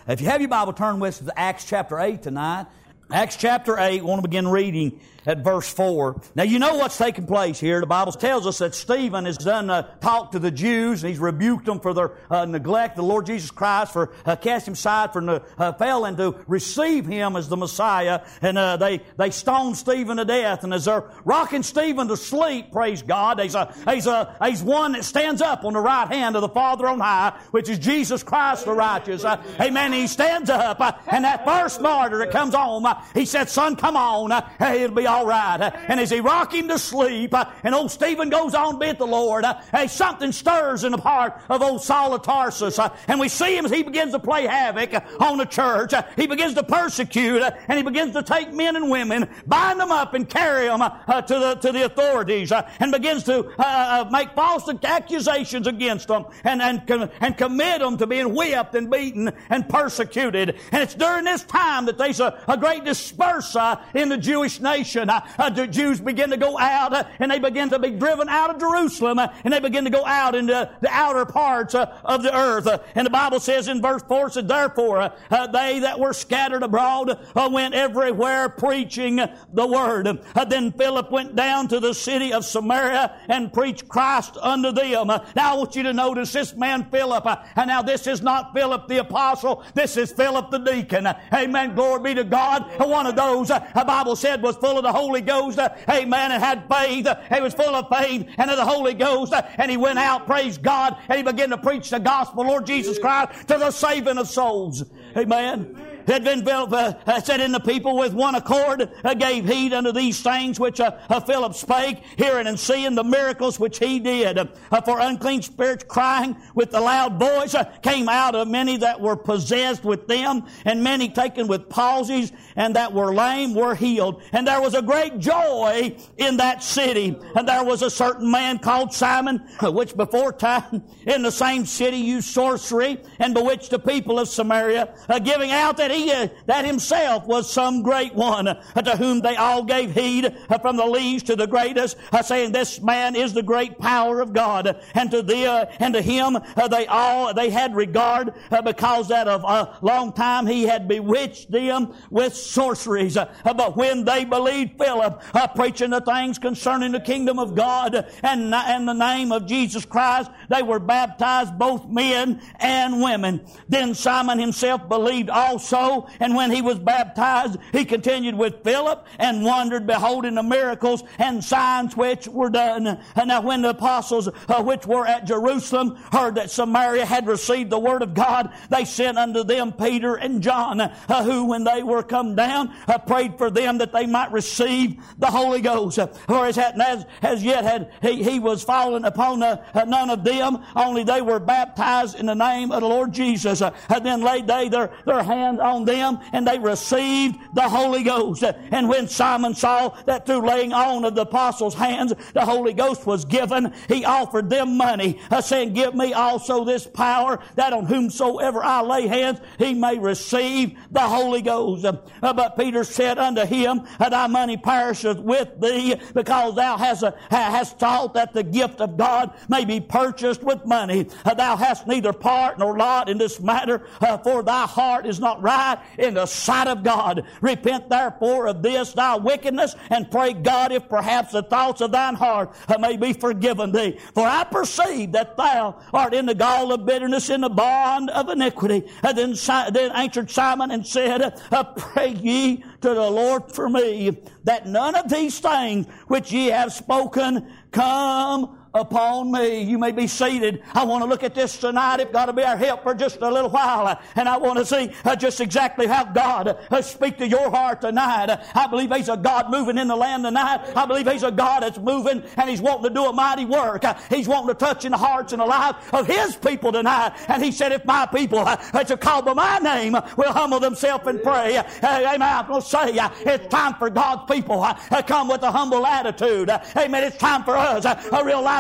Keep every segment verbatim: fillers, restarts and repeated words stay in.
If you have your Bible, turn with us to Acts chapter eight tonight. Acts chapter eight, I want to begin reading at verse four. Now, you know what's taking place here. The Bible tells us that Stephen has done uh, talk to the Jews, and he's rebuked them for their uh, neglect, the Lord Jesus Christ, for uh, casting him aside, for uh, failing to receive him as the Messiah. And uh, they, they stoned Stephen to death. And as they're rocking Stephen to sleep, praise God, he's, a, he's, a, he's one that stands up on the right hand of the Father on high, which is Jesus Christ the righteous. Uh, amen. He stands up, uh, and that first martyr that comes on, uh, he said, son, come on. Uh, it'll be all right. Uh, and as he rock him to sleep, uh, and old Stephen goes on with the Lord, uh, hey, something stirs in the heart of old Saul of Tarsus. Uh, and we see him as he begins to play havoc uh, on the church. Uh, he begins to persecute, uh, and he begins to take men and women, bind them up and carry them uh, uh, to, the, to the authorities, uh, and begins to uh, uh, make false accusations against them, and, and, com- and commit them to being whipped and beaten and persecuted. And it's during this time that there's a, a great disperse uh, in the Jewish nation. Uh, uh, the Jews begin to go out, uh, and they begin to be driven out of Jerusalem, uh, and they begin to go out into the outer parts uh, of the earth. Uh, and the Bible says in verse four, it says, therefore uh, uh, they that were scattered abroad uh, went everywhere preaching the word. Uh, then Philip went down to the city of Samaria and preached Christ unto them. Uh, now I want you to notice this man Philip, uh, and now this is not Philip the apostle, this is Philip the deacon. Uh, amen, glory be to God. Uh, one of those, uh, the Bible said, was full of the Holy Ghost, uh, amen, and had faith. Uh, he was full of faith and of the Holy Ghost, uh, and he went out, praise God, and he began to preach the gospel, Lord Jesus Christ, to the saving of souls. Amen. Had been uh, said in the people with one accord, uh, gave heed unto these things which uh, uh, Philip spake, hearing and seeing the miracles which he did. Uh, for unclean spirits crying with a loud voice uh, came out of many that were possessed with them, and many taken with palsies, and that were lame were healed. And there was a great joy in that city. And there was a certain man called Simon, which before time in the same city used sorcery and bewitched the people of Samaria, uh, giving out that he uh, that himself was some great one, uh, to whom they all gave heed, uh, from the least to the greatest, uh, saying, this man is the great power of God. And to the uh, and to him uh, they all they had regard, uh, because that of a long time he had bewitched them with sorceries. Uh, but when they believed Philip uh, preaching the things concerning the kingdom of God and and the name of Jesus Christ, they were baptized, both men and women. Then Simon himself believed also, and when he was baptized, he continued with Philip and wondered, beholding the miracles and signs which were done. And now when the apostles uh, which were at Jerusalem heard that Samaria had received the word of God, they sent unto them Peter and John, uh, who when they were come down uh, prayed for them that they might receive the Holy Ghost. Uh, for as, as, as yet had he, he was fallen upon uh, uh, none of them, only they were baptized in the name of the Lord Jesus. Uh, and then laid they their, their hands on them, and they received the Holy Ghost. Uh, and when Simon saw that through laying on of the apostles' hands the Holy Ghost was given, he offered them money, uh, saying, give me also this power, that on whomsoever I lay hands he may receive the Holy Ghost. Uh, but Peter said unto him, thy money perisheth with thee, because thou hast, a, hast taught that the gift of God may be purchased with money. Uh, thou hast neither part nor lot in this matter, uh, for thy heart is not right in the sight of God. Repent therefore of this thy wickedness, and pray God if perhaps the thoughts of thine heart uh, may be forgiven thee. For I perceive that thou art in the gall of bitterness, in the bond of iniquity. And then, then answered Simon and said, uh, pray ye to the Lord for me, that none of these things which ye have spoken come upon me. You may be seated. I want to look at this tonight. It's got to be our help for just a little while. And I want to see uh, just exactly how God uh, speak to your heart tonight. Uh, I believe He's a God moving in the land tonight. I believe He's a God that's moving, and He's wanting to do a mighty work. Uh, he's wanting to touch in the hearts and the lives of His people tonight. And He said, if my people uh, that are called by my name uh, will humble themselves and pray. Uh, amen. I'm going to say uh, it's time for God's people uh, to come with a humble attitude. Uh, amen. It's time for us uh, to realize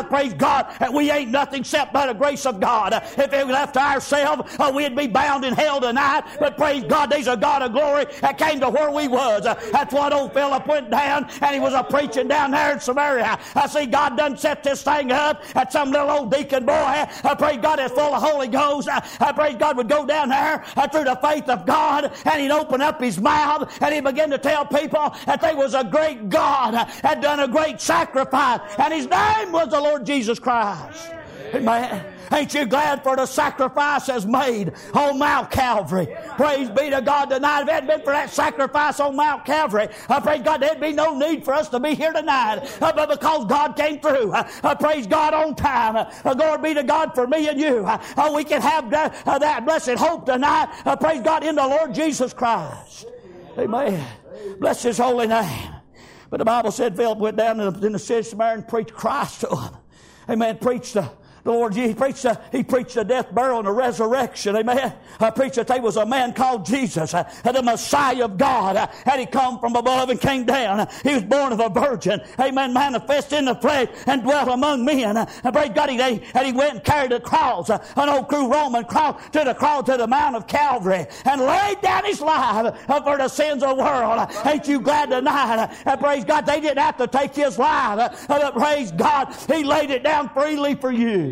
realize, praise God, that we ain't nothing except by the grace of God. If it was left to ourselves, uh, we'd be bound in hell tonight. But praise God, there's a God of glory that came to where we was. Uh, that's what old Philip went down, and he was a preaching down there in Samaria. I see God done set this thing up at some little old deacon boy. I praise God is full of Holy Ghost. I, I praise God would go down there uh, through the faith of God, and he'd open up his mouth, and he'd begin to tell people that there was a great God uh, had done a great sacrifice, and his name was the Lord Jesus Christ. Amen. Ain't you glad for the sacrifice that's made on Mount Calvary? Praise be to God tonight. If it hadn't been for that sacrifice on Mount Calvary, I praise God, there'd be no need for us to be here tonight. Uh, but because God came through, uh, uh, praise God on time. Uh, glory be to God for me and you. Uh, uh, we can have that, uh, that blessed hope tonight. Uh, praise God in the Lord Jesus Christ. Amen. Bless His holy name. But the Bible said Philip went down in the, in the city of Samaria and preached Christ to him. Amen. Preached the The Lord, he preached, uh, he preached the death, burial, and the resurrection. Amen. I preached that there was a man called Jesus, uh, the Messiah of God. Uh, had he come from above and came down. Uh, he was born of a virgin. Amen. Manifest in the flesh and dwelt among men. Uh, and praise God, he, and he went and carried the cross, uh, an old crude Roman cross, to the cross to the Mount of Calvary, and laid down his life uh, for the sins of the world. Uh, ain't you glad tonight? Uh, praise God, they didn't have to take his life. Uh, but praise God, he laid it down freely for you.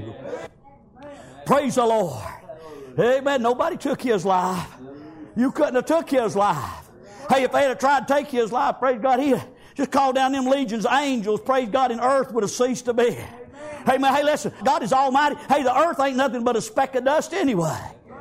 Praise the Lord. Amen. Nobody took his life. You couldn't have took his life. Hey, if they had tried to take his life, praise God, he just called down them legions of angels, praise God, and earth would have ceased to be. Amen. Hey, listen, God is almighty. Hey, the earth ain't nothing but a speck of dust anyway.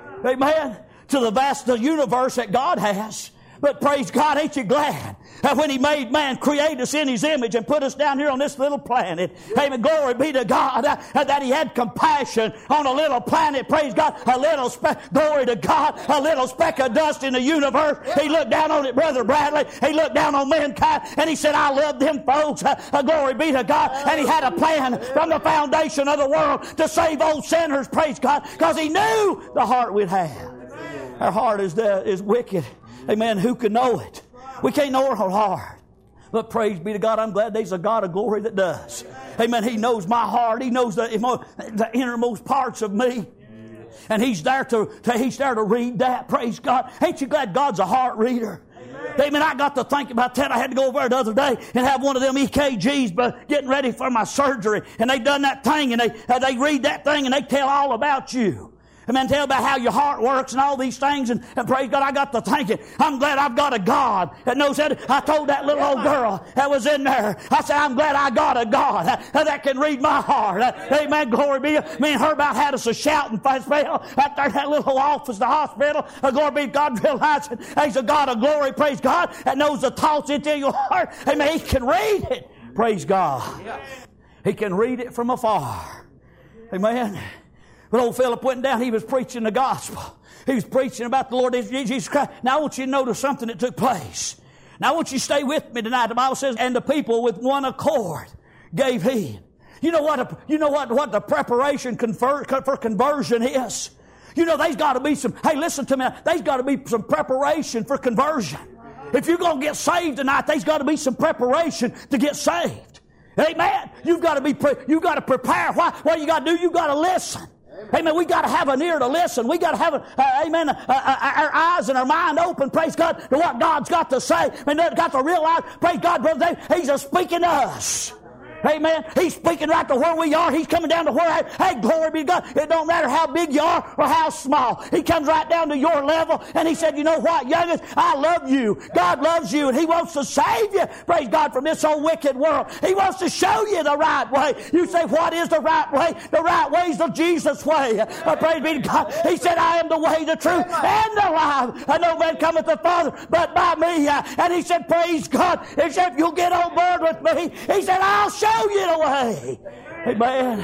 Amen. To the vast the universe that God has. But praise God, ain't you glad that when He made man, create us in His image and put us down here on this little planet. Amen. Glory be to God uh, that He had compassion on a little planet. Praise God. A little speck, glory to God, a little speck of dust in the universe. He looked down on it, Brother Bradley. He looked down on mankind and He said, I love them folks. Uh, uh, glory be to God. And He had a plan from the foundation of the world to save old sinners. Praise God. Because He knew the heart we'd have. Our heart is, uh, is wicked. Amen. Who can know it? We can't know our heart. But praise be to God, I'm glad there's a God of glory that does. Amen. He knows my heart. He knows the, the innermost parts of me. And He's there to, to He's there to read that. Praise God. Ain't you glad God's a heart reader? Amen. I got to think about that. I had to go over there the other day and have one of them E K Gs, but getting ready for my surgery. And they done that thing, and they uh, they read that thing, and they tell all about you. Amen. Tell about how your heart works and all these things. And, and praise God, I got to thinking, I'm glad I've got a God that knows that. I told that little old girl that was in there, I said, I'm glad I got a God that, that can read my heart. Amen. Glory be. Me and her about had us a shouting spell out there in that little office, the hospital. Glory be to God, realizing He's a God of glory. Praise God. That knows the thoughts into your heart. Amen. He can read it. Praise God. He can read it from afar. Amen. But old Philip went down, he was preaching the gospel. He was preaching about the Lord Jesus Christ. Now I want you to notice something that took place. Now I want you to stay with me tonight. The Bible says, and the people with one accord gave heed. You know what, you know what, what the preparation confer, for conversion is? You know, there's got to be some, hey, listen to me, there's got to be some preparation for conversion. If you're going to get saved tonight, there's got to be some preparation to get saved. Amen. You've got to be, pre- you've got to prepare. Why? What you got to do, you've got to listen. Amen. We got to have an ear to listen. We got to have, a, uh, amen, uh, uh, our eyes and our mind open, praise God, to what God's got to say. And we've got to realize, praise God, brother Dave, He's just speaking to us. Amen. He's speaking right to where we are. He's coming down to where, hey, glory be to God. It don't matter how big you are or how small. He comes right down to your level. And He said, you know what, youngest, I love you. God loves you, and He wants to save you, praise God, from this old wicked world. He wants to show you the right way. You say, what is the right way? The right way is the Jesus way. Uh, praise be to God. He said, I am the way, the truth, and the life. And no man cometh to the Father but by me. Uh, and He said, praise God. He said, if you'll get on board with me, He said, I'll show you the way. Amen.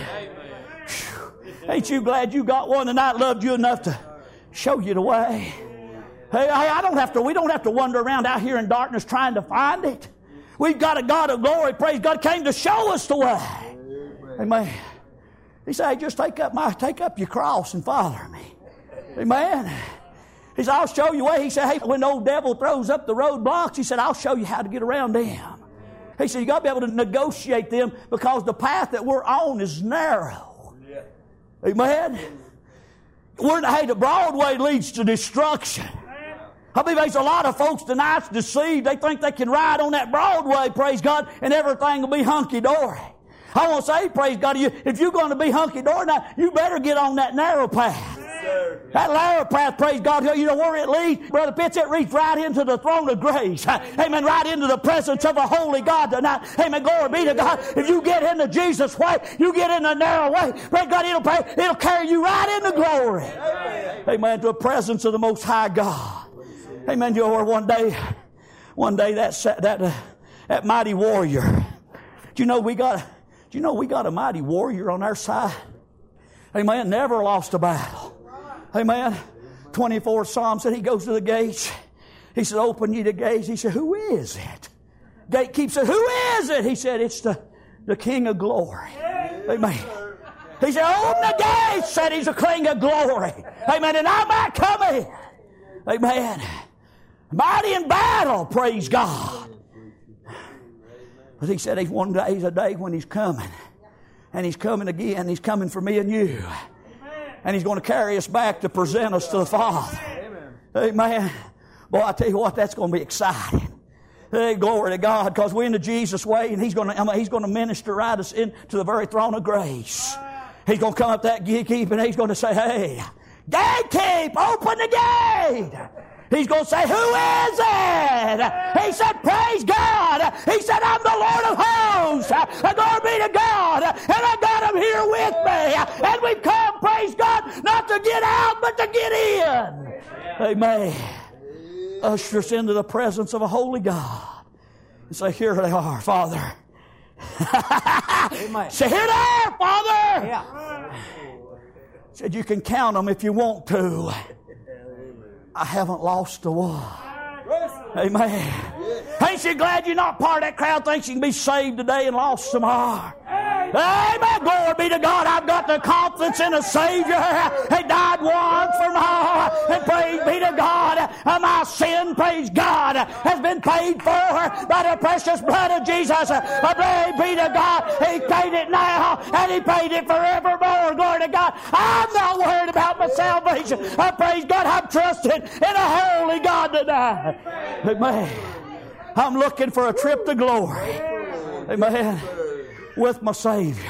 Ain't you glad you got one tonight loved you enough to show you the way? Hey, I don't have to, we don't have to wander around out here in darkness trying to find it. We've got a God of glory, praise God, came to show us the way. Amen. He said, hey, just take up my, take up your cross and follow me. Amen. He said, I'll show you the way. He said, hey, when the old devil throws up the roadblocks, he said, I'll show you how to get around them. He said, you got to be able to negotiate them because the path that we're on is narrow. Yeah. Amen? We're, hey, the broad way leads to destruction. I believe there's a lot of folks tonight deceived. They think they can ride on that broad way, praise God, and everything will be hunky-dory. I want to say, praise God, if you're going to be hunky-dory now, you better get on that narrow path. Yes, that narrow path, praise God, you know where it leads? Brother Pitts, it leads right into the throne of grace. Amen, right into the presence of a holy God tonight. Amen, glory be to God. If you get into Jesus' way, you get in the narrow way, praise God, it'll, pay, it'll carry you right into glory. Amen. Amen, to the presence of the Most High God. Amen, you know, one day, one day that, that, uh, that mighty warrior, do you know we got Do you know we got a mighty warrior on our side? Amen. Never lost a battle. Amen. twenty-fourth Psalm said he goes to the gates. He said, open ye the gates. He said, who is it? Gatekeeper said, who is it? He said, it's the, the King of glory. Amen. He said, open the gates. Said he's the King of glory. Amen. And I might come in. Amen. Mighty in battle. Praise God. But he said, he's one day, he's a day when he's coming. And he's coming again. He's coming for me and you. And he's going to carry us back to present us to the Father. Amen. Amen. Boy, I tell you what, that's going to be exciting. Hey, glory to God, because we're in the Jesus way, and he's going to, I mean, he's going to minister right us into the very throne of grace. He's going to come up that gatekeep, and he's going to say, hey, gatekeep, open the gate. He's going to say, who is it? He said, praise God. He said, I'm the Lord of hosts. Glory be to God. And I got him here with me. And we've come, praise God, not to get out, but to get in. Amen. Usher us into the presence of a holy God. And say, here they are, Father. Amen. Say, here they are, Father. Yeah. Said, you can count them if you want to. I haven't lost a one. Amen. Ain't you glad you're not part of that crowd thinks you can be saved today and lost tomorrow? Amen. Glory be to God. I've got the confidence in a Savior. He died once for all. And praise be to God. My sin, praise God, has been paid for by the precious blood of Jesus. Praise be to God. He paid it now and He paid it forevermore. Glory to God. I'm not worried about my salvation. I praise God. I'm trusting in a holy God tonight. Amen. I'm looking for a trip to glory. Amen. With my Savior.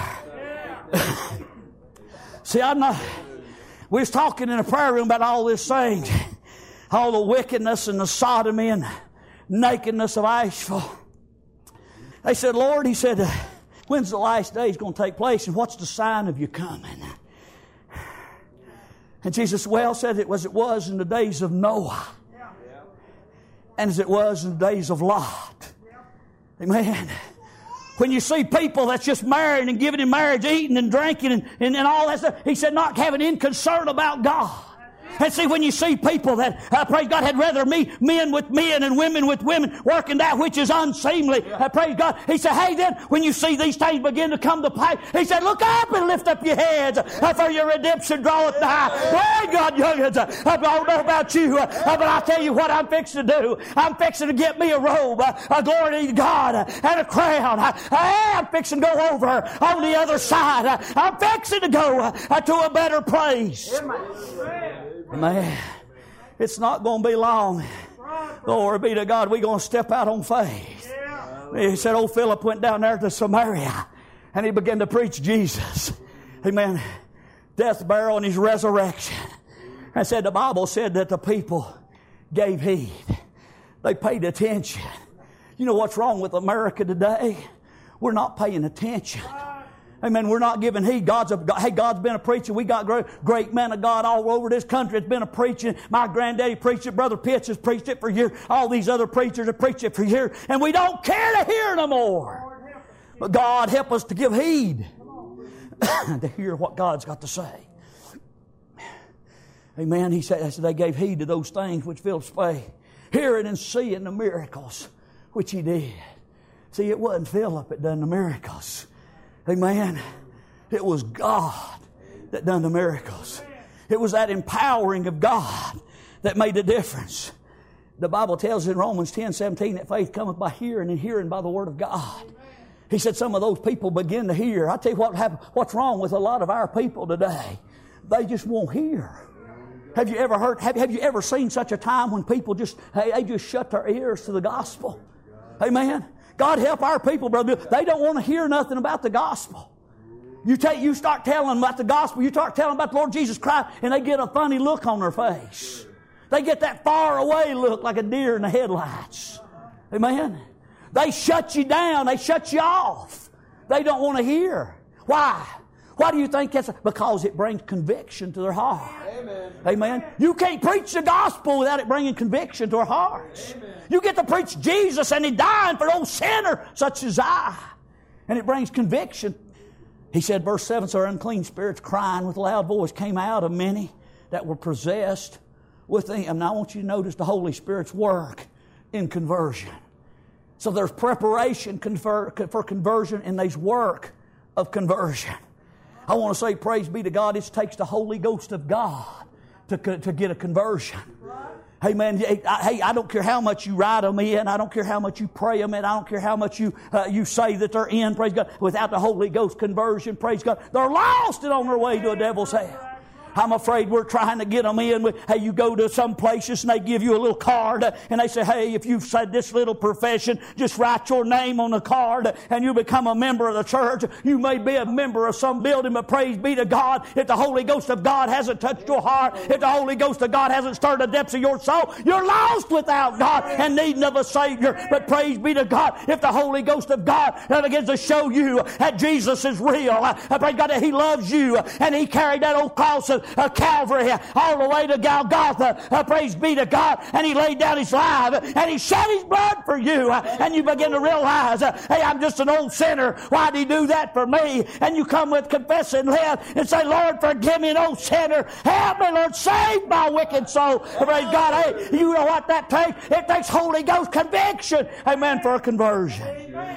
See, I'm not, we was talking in a prayer room about all these things. All the wickedness and the sodomy and nakedness of Asheville. They said, Lord, he said, when's the last days going to take place and what's the sign of you coming? And Jesus well said it was it was in the days of Noah. And as it was in the days of Lot. Amen. When you see people that's just married and giving in marriage, eating and drinking and, and, and all that stuff, he said not having any concern about God. And see, when you see people that, uh, praise God, had rather me, men with men and women with women working that which is unseemly, uh, praise God, he said, hey, then, when you see these things begin to come to pass, he said, look up and lift up your heads, uh, for your redemption draweth nigh. Praise God, youngins, uh, I don't know about you, uh, but I'll tell you what I'm fixing to do. I'm fixing to get me a robe, uh, a glory to God, uh, and a crown. Uh, I'm fixing to go over on the other side. Uh, I'm fixing to go uh, to a better place. Man, it's not going to be long. Glory be to God, we're going to step out on faith. He said, old Philip went down there to Samaria and he began to preach Jesus. Amen. Death, burial, and His resurrection. And said the Bible said that the people gave heed. They paid attention. You know what's wrong with America today? We're not paying attention. Amen. We're not giving heed. God's a, hey, God's been a preacher. We got great, great men of God all over this country. It's been a preaching. My granddaddy preached it. Brother Pitts has preached it for years. All these other preachers have preached it for years. And we don't care to hear no more. But God help us to give heed. To hear what God's got to say. Amen. He said, they gave heed to those things which Philip spake. Hearing and seeing the miracles which he did. See, it wasn't Philip that done the miracles. Amen. It was God that done the miracles. It was that empowering of God that made the difference. The Bible tells us in Romans ten seventeen that faith cometh by hearing, and hearing by the Word of God. He said some of those people begin to hear. I tell you what happened, what's wrong with a lot of our people today. They just won't hear. Have you ever heard, have, have you ever seen such a time when people just, hey, they just shut their ears to the gospel? Amen. God help our people, brother. They don't want to hear nothing about the gospel. You take, you start telling them about the gospel, you start telling them about the Lord Jesus Christ, and they get a funny look on their face. They get that far away look like a deer in the headlights. Amen. They shut you down. They shut you off. They don't want to hear. Why? Why do you think that's? Because it brings conviction to their heart. Amen. Amen. You can't preach the gospel without it bringing conviction to our hearts. Amen. You get to preach Jesus and He died for those sinner such as I. And it brings conviction. He said, verse seven, so unclean spirits crying with a loud voice came out of many that were possessed with them. And I want you to notice the Holy Spirit's work in conversion. So there's preparation for conversion and there's work of conversion. I want to say, praise be to God, it takes the Holy Ghost of God to, to get a conversion. Hey, man, hey, I don't care how much you write them in. I don't care how much you pray them in. I don't care how much you uh, you say that they're in, praise God. Without the Holy Ghost conversion, praise God, they're lost and on their way to a devil's hell. I'm afraid we're trying to get them in. Hey, you go to some places and they give you a little card and they say, hey, if you've said this little profession, just write your name on the card and you become a member of the church. You may be a member of some building, but praise be to God, if the Holy Ghost of God hasn't touched your heart, if the Holy Ghost of God hasn't stirred the depths of your soul, you're lost without God and needing of a Savior. But praise be to God, if the Holy Ghost of God begins to show you that Jesus is real, I praise God that He loves you and He carried that old cross of Uh, Calvary, uh, all the way to Golgotha, uh, praise be to God, and He laid down His life, uh, and He shed His blood for you, uh, and you begin to realize, uh, hey, I'm just an old sinner, why did He do that for me? And you come with confessing lips and say, Lord, forgive me, an old sinner, help me, Lord, save my wicked soul. Praise God. Hey, you know what that takes? It takes Holy Ghost conviction, amen, for a conversion.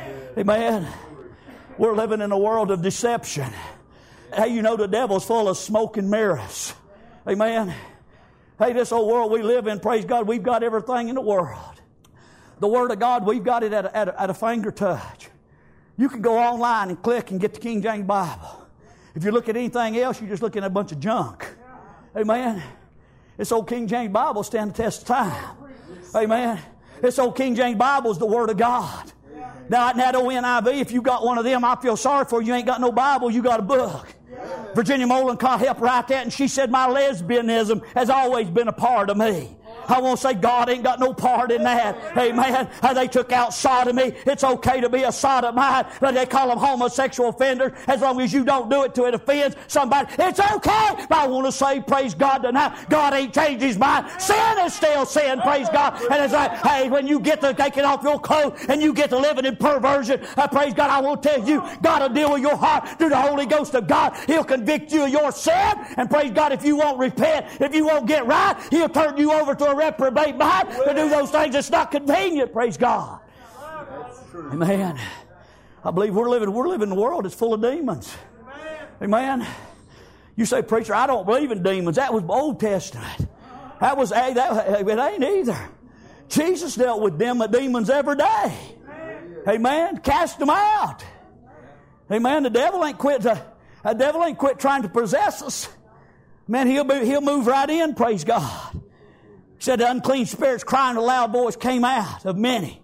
Amen. We're living in a world of deception. Hey, you know the devil's full of smoke and mirrors. Amen. Hey, this old world we live in, praise God, we've got everything in the world. The Word of God, we've got it at a, at a, at a finger touch. You can go online and click and get the King James Bible. If you look at anything else, you're just looking at a bunch of junk. Amen. This old King James Bible stands the test of time. Amen. This old King James Bible is the Word of God. Now, that old N I V, if you got one of them, I feel sorry for you. You ain't got no Bible, you got a book. Virginia Molencott helped write that, and she said, my lesbianism has always been a part of me. I won't say God ain't got no part in that. Amen. They took out sodomy. It's okay to be a sodomite, but they call them homosexual offenders as long as you don't do it to it offends somebody. It's okay. But I want to say, praise God tonight, God ain't changed His mind. Sin is still sin, praise God. And it's like, hey, when you get to taking off your coat and you get to living in perversion, uh, praise God, I will tell you, God will deal with your heart through the Holy Ghost of God. He'll convict you of your sin. And praise God, if you won't repent, if you won't get right, He'll turn you over to a reprobate mind to do those things that's not convenient, praise God. Amen. I believe we're living, we're living in a world that's full of demons. Amen. You say, preacher, I don't believe in demons. That was Old Testament. That was, hey, that, it ain't either. Jesus dealt with them demons every day. Amen. Cast them out. Amen. The devil ain't quit, the, the devil ain't quit trying to possess us. Man, he'll, be, he'll move right in, praise God. He said the unclean spirits crying with a loud voice came out of many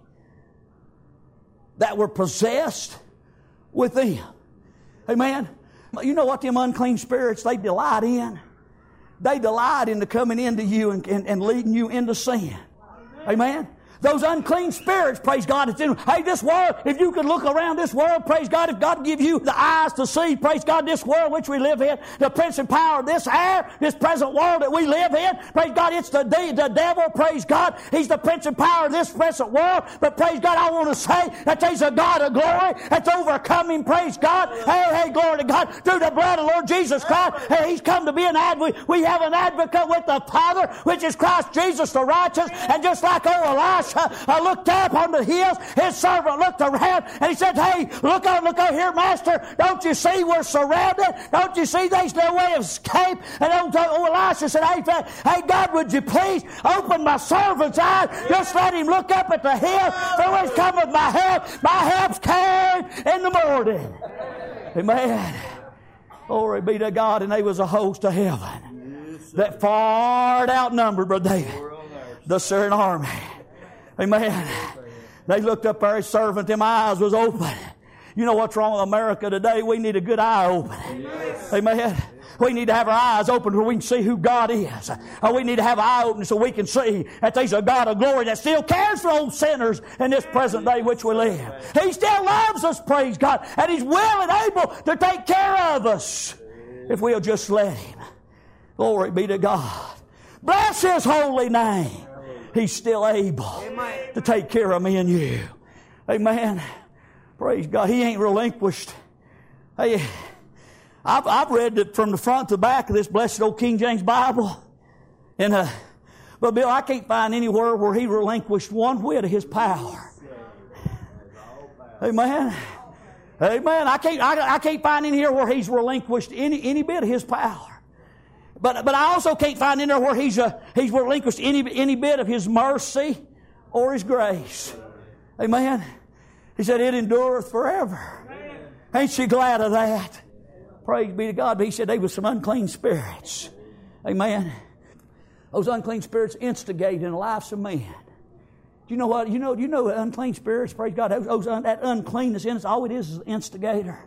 that were possessed with them. Amen. You know what them unclean spirits, they delight in? They delight in the coming into you and, and, and leading you into sin. Amen. Those unclean spirits, praise God, it's in, hey, this world, if you could look around this world, praise God, if God give you the eyes to see, praise God, this world which we live in, the prince and power of this air, this present world that we live in, praise God, it's the, the devil, praise God, he's the prince and power of this present world, but praise God, I want to say that there's a God of glory that's overcoming, praise God, hey, hey, glory to God, through the blood of Lord Jesus Christ, hey, He's come to be an advocate, we have an advocate with the Father, which is Christ Jesus the righteous, and just like old Elisha, Elisha uh, looked up on the hills. His servant looked around and he said, hey, look out, look out here, Master. Don't you see we're surrounded? Don't you see there's no way of escape? And old, old Elisha said, hey, hey, God, would you please open my servant's eyes? Just let him look up at the hill. From whence cometh my help? My help's came in the morning. Amen. Glory be to God. And there was a host of heaven that far outnumbered, Brother David, the Syrian army. Amen. They looked up there, his servant, them eyes was open. You know what's wrong with America today? We need a good eye opening. Yes. Amen. We need to have our eyes open so we can see who God is. Uh, we need to have an eye open so we can see that there's a God of glory that still cares for old sinners in this present day which we live. He still loves us, praise God, and He's willing and able to take care of us if we'll just let Him. Glory be to God. Bless His holy name. He's still able to take care of me and you. Amen. Praise God. He ain't relinquished. Hey, I've, I've read it from the front to the back of this blessed old King James Bible. And, uh, but Bill, I can't find anywhere where He relinquished one whit of His power. Amen. Amen. I can't, I, I can't find any here where He's relinquished any, any bit of His power. But, but I also can't find in there where He's, uh, He's relinquished any, any bit of His mercy or His grace. Amen. He said, it endureth forever. Ain't she glad of that? Praise be to God. But He said there was some unclean spirits. Amen. Those unclean spirits instigate in the lives of men. Do you know what? You know, you know unclean spirits, praise God, those, those, that uncleanness in us, all it is is an instigator.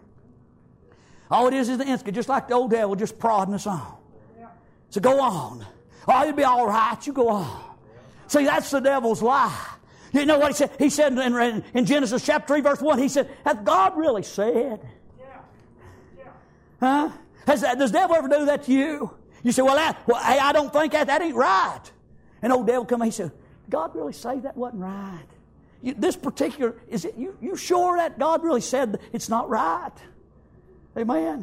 All it is is the instigator, just like the old devil just prodding us on. So go on. Oh, you'll be all right. You go on. See, that's the devil's lie. You know what he said? He said in, in Genesis chapter three, verse one, he said, has God really said? Yeah. Yeah. Huh? Has that, does the devil ever do that to you? You say, well, that, well, hey, I don't think that, that ain't right. And old devil come and he said, God really say that wasn't right? You, this particular, is it, you, you sure that God really said it's not right? Amen.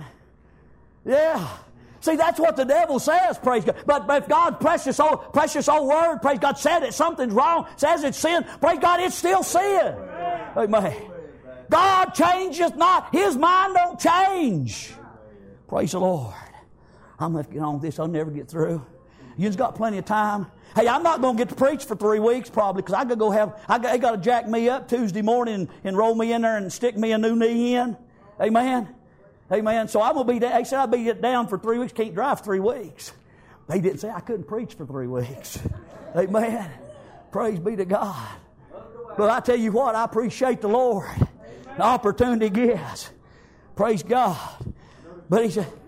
Yeah. See, that's what the devil says, praise God. But, but if God's precious old, precious old word, praise God, said it, something's wrong, says it's sin, praise God, it's still sin. Amen. God changes not. His mind don't change. Praise the Lord. I'm going to get on with this. I'll never get through. You've got plenty of time. Hey, I'm not going to get to preach for three weeks probably because I got to go have, I got, they got to jack me up Tuesday morning and, and roll me in there and stick me a new knee in. Amen. Amen. So I'm going to be, they said I'd be down for three weeks, can't drive three weeks. They didn't say I couldn't preach for three weeks. Amen. Praise be to God. But I tell you what, I appreciate the Lord. The opportunity He gives. Praise God. But He said,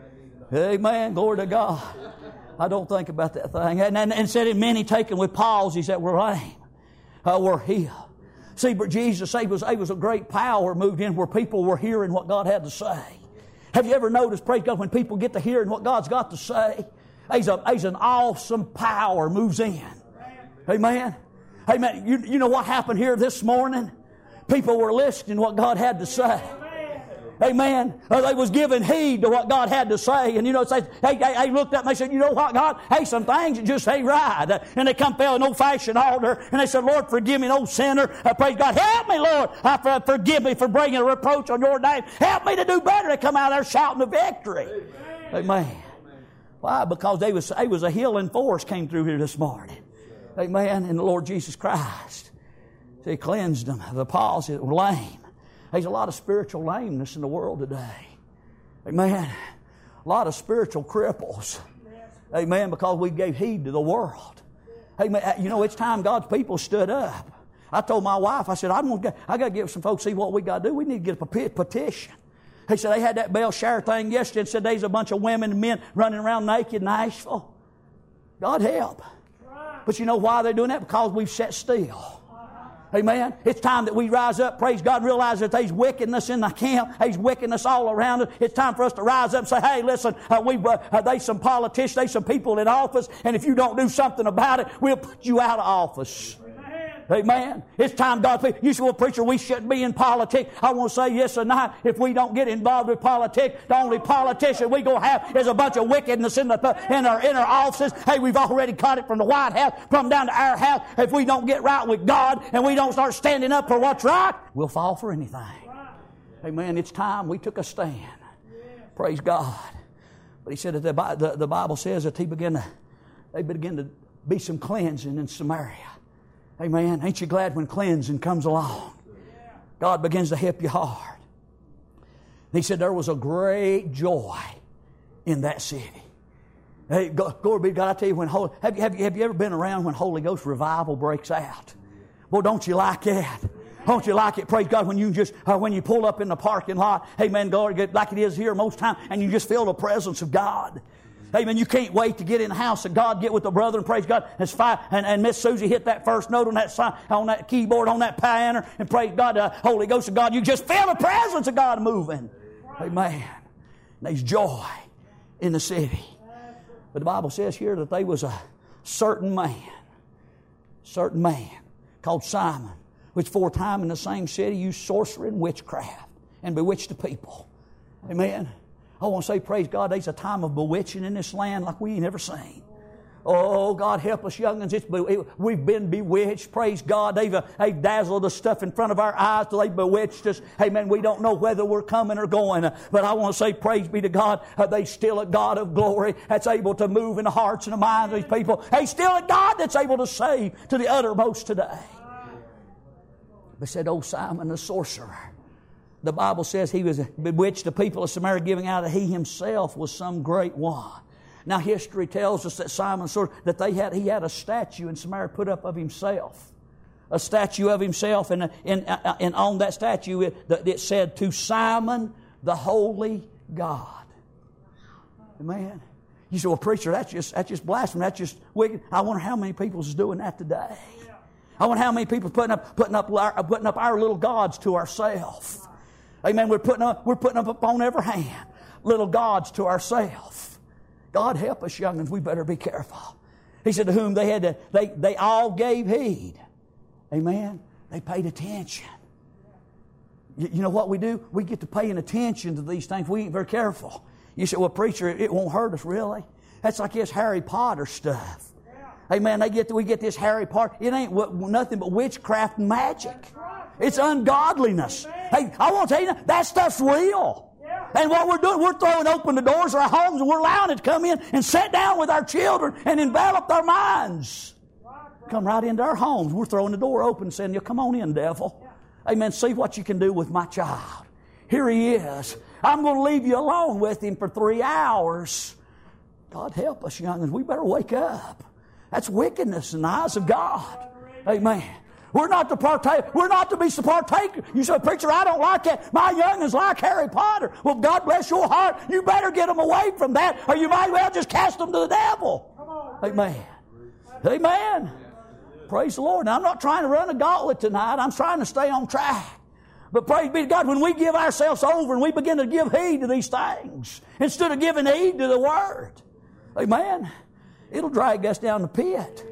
amen, glory to God. I don't think about that thing. And, and, and said, many taken with palsies that were lame uh, were healed. See, but Jesus said it was, it was a great power moved in where people were hearing what God had to say. Have you ever noticed, praise God, when people get to hearing what God's got to say, there's, a, there's an awesome power moves in. Amen. Amen. You, you know what happened here this morning? People were listening to what God had to say. Amen. Uh, they was giving heed to what God had to say. And you know, say, hey, they, they looked up and they said, you know what, God? Hey, some things that just ain't right. Uh, and they come fell an old-fashioned altar and they said, Lord, forgive me, an old sinner. Uh, praise God. Help me, Lord. Uh, for, forgive me for bringing a reproach on your name. Help me to do better. They come out there shouting the victory. Amen. Amen. Why? Because they was, they was a healing force came through here this morning. Amen. And the Lord Jesus Christ. So He cleansed them of the palsy that were lame. There's a lot of spiritual lameness in the world today. Amen. A lot of spiritual cripples. Amen. Because we gave heed to the world. Amen. You know, it's time God's people stood up. I told my wife, I said, I'm gonna, I got to give some folks, see what we got to do. We need to get a petition. He said, they had that Bell Shire thing yesterday and said there's a bunch of women and men running around naked in Nashville. God help. But you know why they're doing that? Because we've sat still. Amen. It's time that we rise up, praise God, realize that there's wickedness in the camp. There's wickedness all around us. It's time for us to rise up and say, hey, listen, uh, we, uh, there's some politicians, there's some people in office, and if you don't do something about it, we'll put you out of office. Amen. Amen. It's time God's people. You say, well, preacher, we shouldn't be in politics. I want to say yes or not. If we don't get involved with politics, the only politician we going to have is a bunch of wickedness in, the, in, our, in our offices. Hey, we've already caught it from the White House, come down to our house. If we don't get right with God and we don't start standing up for what's right, we'll fall for anything. Amen. It's time we took a stand. Praise God. But he said that the, the, the Bible says that he began to, they began to be some cleansing in Samaria. Amen. Ain't you glad when cleansing comes along? God begins to help you hard. He said there was a great joy in that city. Hey, glory be to God. I tell you, when Holy, have, you, have, you, have you ever been around when Holy Ghost revival breaks out? Well, don't you like that? Don't you like it? Praise God, when you just, uh, when you pull up in the parking lot, amen, God, like it is here most time, and you just feel the presence of God. Amen. You can't wait to get in the house of God, get with the brother, and praise God. As fire, and, and Miss Susie hit that first note on that sign, on that keyboard, on that piano, and praise God, the Holy Ghost of God. You just feel the presence of God moving. Amen. And there's joy in the city. But the Bible says here that there was a certain man, certain man called Simon, which for a time in the same city used sorcery and witchcraft and bewitched the people. Amen. I want to say, praise God, there's a time of bewitching in this land like we ain't ever seen. Oh, God, help us, young'uns. It's, it, we've been bewitched. Praise God. They've, uh, they've dazzled the stuff in front of our eyes till they've bewitched us. Amen. We don't know whether we're coming or going. Uh, but I want to say, praise be to God. Uh, they still a God of glory that's able to move in the hearts and the minds of these people. He's still a God that's able to save to the uttermost today. They said, oh, Simon the sorcerer. The Bible says he was bewitched the people of Samaria, giving out that he himself was some great one. Now history tells us that Simon that they had he had a statue in Samaria put up of himself, a statue of himself, and and, and on that statue it, it said, "To Simon the Holy God." Amen. You say, "Well, preacher, that's just that's just blasphemy. That's just wicked." I wonder how many people is doing that today. I wonder how many people putting up putting up our, putting up our little gods to ourselves. Amen. We're putting up, we're putting up upon every hand little gods to ourselves. God help us, young'uns. We better be careful. He said to whom they had to, they, they all gave heed. Amen. They paid attention. You, you know what we do? We get to paying attention to these things. We ain't very careful. You say, well, preacher, it won't hurt us, really. That's like this Harry Potter stuff. Amen. They get to, we get this Harry Potter. It ain't what, nothing but witchcraft and magic. It's ungodliness. Hey, I want to tell you, that stuff's real. And what we're doing, we're throwing open the doors of our homes and we're allowing it to come in and sit down with our children and envelop their minds. Come right into our homes. We're throwing the door open and saying, you come on in, devil. Amen. See what you can do with my child. Here he is. I'm going to leave you alone with him for three hours. God help us, young'uns. We better wake up. That's wickedness in the eyes of God. Amen. We're not to partake. We're not to be the partaker. You say, preacher, I don't like that. My young'uns like Harry Potter. Well, God bless your heart. You better get them away from that, or you might well just cast them to the devil. Amen. Amen. Praise the Lord. Now, I'm not trying to run a gauntlet tonight. I'm trying to stay on track. But praise be to God, when we give ourselves over and we begin to give heed to these things, instead of giving heed to the Word, amen, it'll drag us down the pit.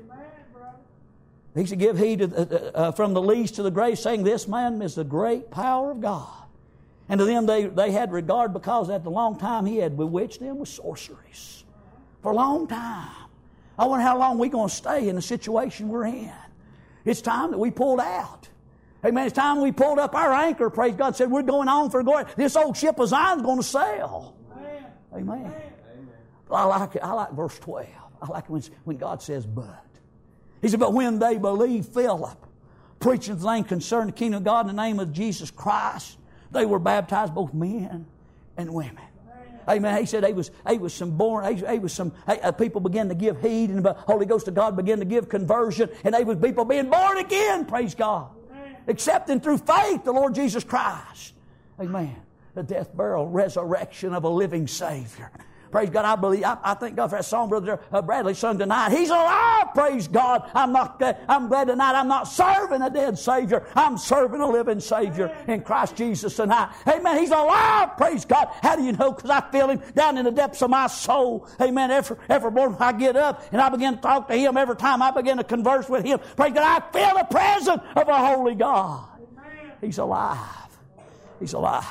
He should give heed to, uh, uh, from the least to the greatest, saying, this man is the great power of God. And to them they, they had regard because at the long time he had bewitched them with sorceries. For a long time. I wonder how long we're going to stay in the situation we're in. It's time that we pulled out. Amen. It's time we pulled up our anchor, praise God, said we're going on for glory. This old ship of Zion's going to sail. Amen. Amen. Amen. I like it. I like verse twelve. I like when, when God says, but. He said, but when they believed Philip, preaching the thing concerning the kingdom of God in the name of Jesus Christ, they were baptized, both men and women. Amen. He said, they was, they was some born, they was some, uh, people began to give heed, and the Holy Ghost of God began to give conversion, and they was people being born again, praise God. Amen. Accepting through faith the Lord Jesus Christ. Amen. The death, burial, resurrection of a living Savior. Praise God, I believe, I, I thank God for that song Brother uh, Bradley sung tonight. He's alive, praise God. I'm not, uh, I'm glad tonight I'm not serving a dead Savior. I'm serving a living Savior in Christ Jesus tonight. Amen. He's alive, praise God. How do you know? Because I feel Him down in the depths of my soul. Amen. Every, every morning I get up and I begin to talk to Him, every time I begin to converse with Him, praise God, I feel the presence of a holy God. He's alive. He's alive.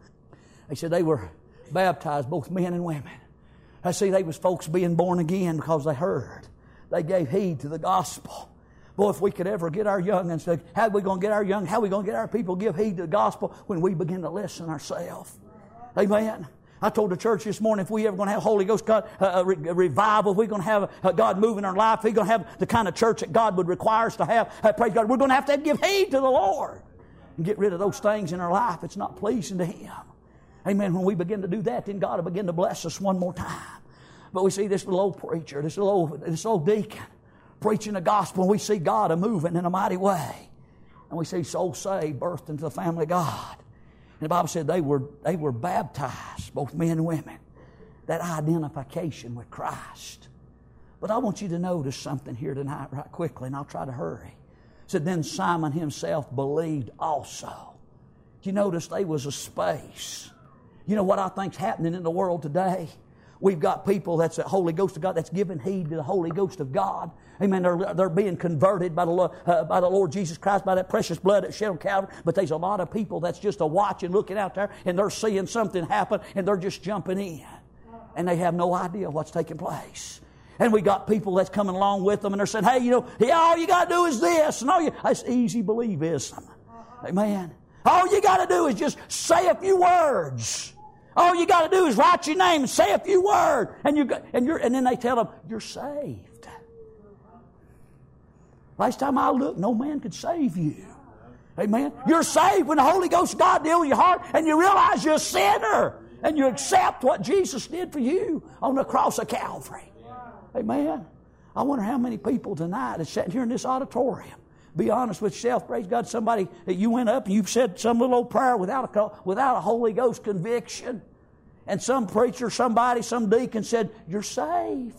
They said they were baptized, both men and women. I see they was folks being born again because they heard. They gave heed to the gospel. Boy, if we could ever get our young and say, how are we going to get our young, how are we going to get our people to give heed to the gospel when we begin to listen ourselves? Amen. I told the church this morning, if we ever going to have Holy Ghost God, uh, re- revival, if we're going to have uh, God move in our life, if we're going to have the kind of church that God would require us to have, uh, praise God, we're going to have to give heed to the Lord and get rid of those things in our life that's not pleasing to Him. Amen. When we begin to do that, then God will begin to bless us one more time. But we see this little old preacher, this little old, this old deacon preaching the gospel, and we see God a moving in a mighty way. And we see souls saved, birthed into the family of God. And the Bible said they were, they were baptized, both men and women. That identification with Christ. But I want you to notice something here tonight right quickly, and I'll try to hurry. It said, then Simon himself believed also. You notice there was a space. You know what I think's happening in the world today? We've got people that's the Holy Ghost of God, that's giving heed to the Holy Ghost of God. Amen. They're, they're being converted by the, uh, by the Lord Jesus Christ, by that precious blood that shed on Calvary. But there's a lot of people that's just a watching, looking out there, and they're seeing something happen, and they're just jumping in. And they have no idea what's taking place. And we got people that's coming along with them, and they're saying, hey, you know, yeah, all you got to do is this. And all you, that's easy believism. Amen. All you got to do is just say a few words. All you got to do is write your name and say a few words. And, you got, and, you're, and then they tell them, you're saved. Last time I looked, no man could save you. Amen. You're saved when the Holy Ghost of God deals with your heart and you realize you're a sinner and you accept what Jesus did for you on the cross of Calvary. Amen. I wonder how many people tonight are sitting here in this auditorium. Be honest with yourself. Praise God. Somebody that you went up and you said some little old prayer without a, without a Holy Ghost conviction. And some preacher, somebody, some deacon said, you're saved.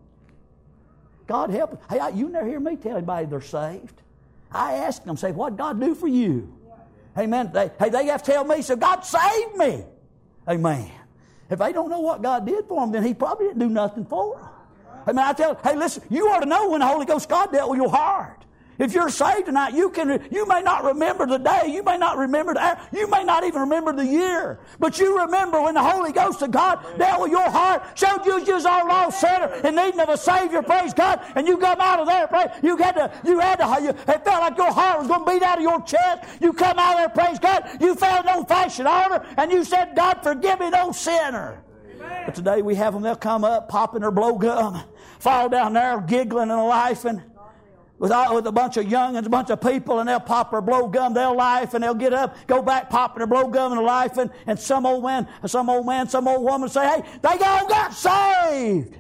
God help them. Hey, you never hear me tell anybody they're saved. I ask them, say, what did God do for you? Amen. They, hey, they have to tell me, so God saved me. Amen. If they don't know what God did for them, then He probably didn't do nothing for them. Amen. I tell them, hey, listen, you ought to know when the Holy Ghost God dealt with your heart. If you're saved tonight, you can. You may not remember the day. You may not remember the hour. You may not even remember the year. But you remember when the Holy Ghost of God dealt with your heart, showed you you was all lost sinner in need of a Savior, praise God, and you come out of there, praise. You had to, you had to, you, it felt like your heart was going to beat out of your chest. You come out of there, praise God, you found an old-fashioned altar, and you said, God, forgive me, no sinner. Amen. But today we have them, they'll come up, popping their blowgum, fall down there, giggling and laughing. With, all, with a bunch of young'uns, a bunch of people, and they'll pop their blowgum, they'll laugh, and they'll get up, go back, popping their blowgum and laughing, and some old man, some old man, some old woman say, hey, they all got saved.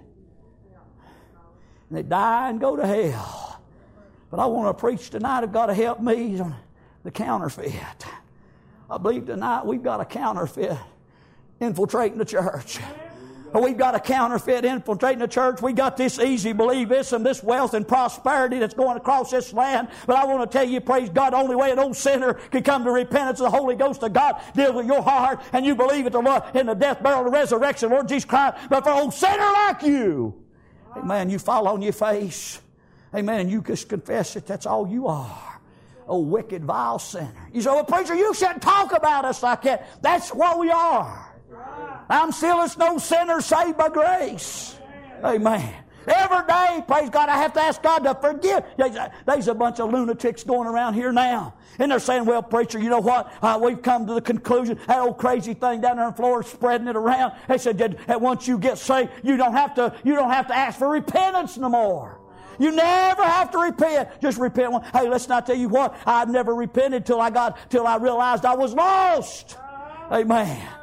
And they die and go to hell. But I want to preach tonight, if God to help me, on the counterfeit. I believe tonight we've got a counterfeit infiltrating the church. We've got a counterfeit infiltrating the church. We got this easy believism, this wealth and prosperity that's going across this land. But I want to tell you, praise God, the only way an old sinner can come to repentance of the Holy Ghost of God deals with your heart, and you believe it the Lord, in the death, burial, and resurrection of the Lord Jesus Christ. But for an old sinner like you, amen, you fall on your face, amen, and you just confess that that's all you are. Oh, wicked, vile sinner. You say, well, preacher, you shouldn't talk about us like that. That's what we are. I'm still as no sinner saved by grace. Amen. Every day, praise God, I have to ask God to forgive. There's a bunch of lunatics going around here now. And they're saying, well, preacher, you know what? Uh, we've come to the conclusion, that old crazy thing down there in Florida spreading it around. They said that once you get saved, you don't have to, you don't have to ask for repentance no more. You never have to repent. Just repent. Hey, let's not tell you what. I never repented till I got, till I realized I was lost. Amen.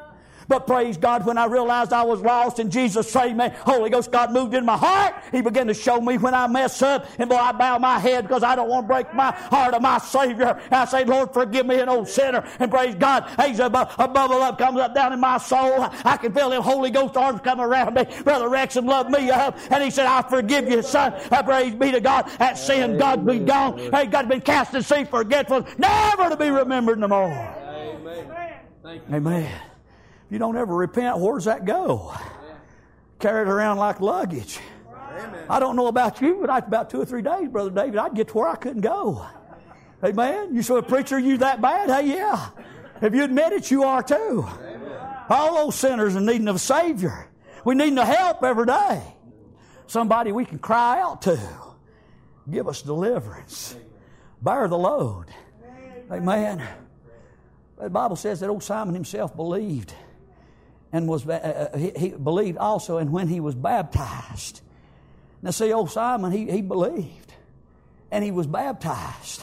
But praise God, when I realized I was lost and Jesus saved me, Holy Ghost, God moved in my heart. He began to show me when I mess up. And boy, I bow my head because I don't want to break my heart of my Savior. And I say, Lord, forgive me, an old sinner. And praise God, He's a, a bubble up, comes up down in my soul. I can feel Him, Holy Ghost arms coming around me. Brother Rexham loved me up. And he said, I forgive you, son. I praise be to God. That sin, God be gone. Hey, God been cast in sea, forgetful, never to be remembered no more. Amen. Thank you. Amen. If you don't ever repent, where does that go? Carry it around like luggage. Amen. I don't know about you, but after about two or three days, Brother David, I'd get to where I couldn't go. Amen. You say, preacher, you that bad? Hey, yeah. If you admit it, you are too. Amen. All those sinners are needing of a Savior. We need the help every day. Somebody we can cry out to. Give us deliverance. Bear the load. Amen. The Bible says that old Simon himself believed. And was uh, he, he believed also, and when he was baptized. Now see, old Simon, he, he believed. And he was baptized.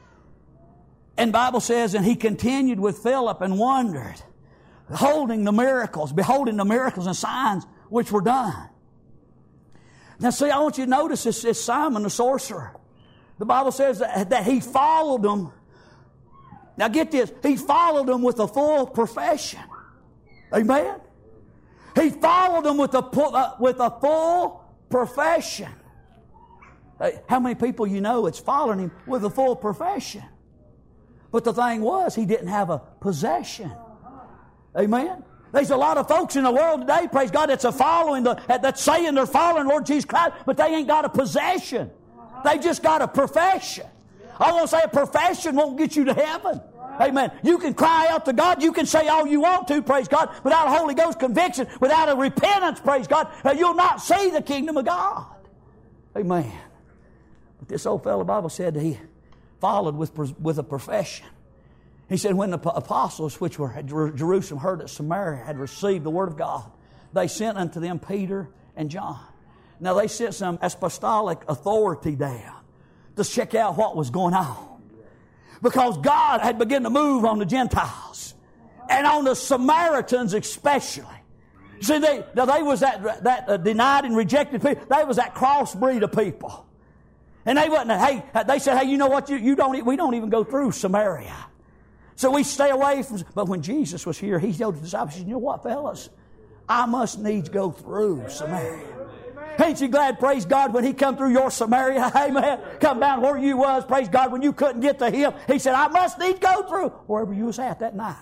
And the Bible says, and he continued with Philip and wondered, holding the miracles, beholding the miracles and signs which were done. Now see, I want you to notice this, this Simon the sorcerer. The Bible says that, that he followed them. Now get this, he followed them with a full profession. Amen? He followed them with a, uh, with a full profession. Hey, how many people you know it's following him with a full profession? But the thing was, he didn't have a possession. Amen? There's a lot of folks in the world today, praise God, that's a following, the, that's saying they're following Lord Jesus Christ, but they ain't got a possession. They just got a profession. I want to say a profession won't get you to heaven. Amen. You can cry out to God. You can say all you want to, praise God, without a Holy Ghost conviction, without a repentance, praise God, you'll not see the kingdom of God. Amen. But this old fellow, the Bible said, he followed with, with a profession. He said, when the apostles which were at Jerusalem heard that Samaria had received the word of God, they sent unto them Peter and John. Now they sent some apostolic authority down to check out what was going on. Because God had begun to move on the Gentiles. And on the Samaritans especially. See, they, now they was that, that uh, denied and rejected people. They was that crossbreed of people. And they wasn't, hey, they said, hey, you know what, you, you don't, we don't even go through Samaria. So we stay away from, but when Jesus was here, He told the disciples, you know what, fellas? I must needs go through Samaria. Ain't you glad, praise God, when He come through your Samaria, amen, come down where you was, praise God, when you couldn't get to Him, He said, I must needs go through wherever you was at that night.